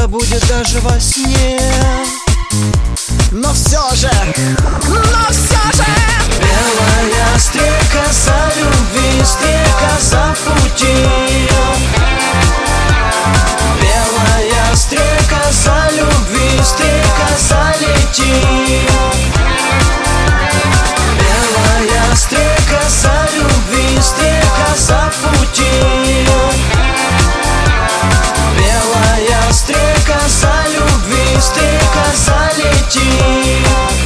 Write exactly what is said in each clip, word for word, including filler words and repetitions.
будет даже во сне. Но все же, но все же белая стрекоза любви, стрекоза в пути. Белая стрекоза любви, стрекоза лети. Белая стрекоза любви, стрекоза в пути. Белая стрекоза любви, стрекоза лети.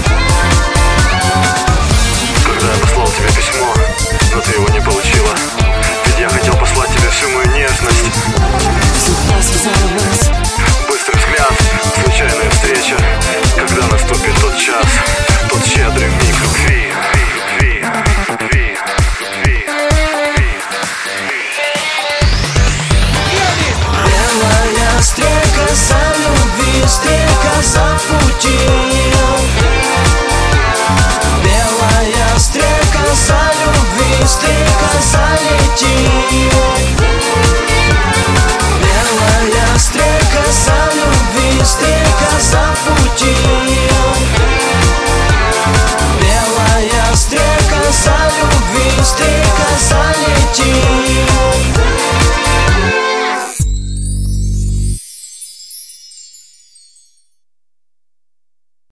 Когда я послал тебе письмо, но ты его не получила, ведь я хотел послать тебе всю мою нежность. Судьба связала нас. Быстрый взгляд, случайная встреча. Когда наступит тот час, тот щедрый миг любви. Любви, любви, любви, любви. Белая стрекоза любви, стрекоза в пути. Белая стрекоза любви, стрекоза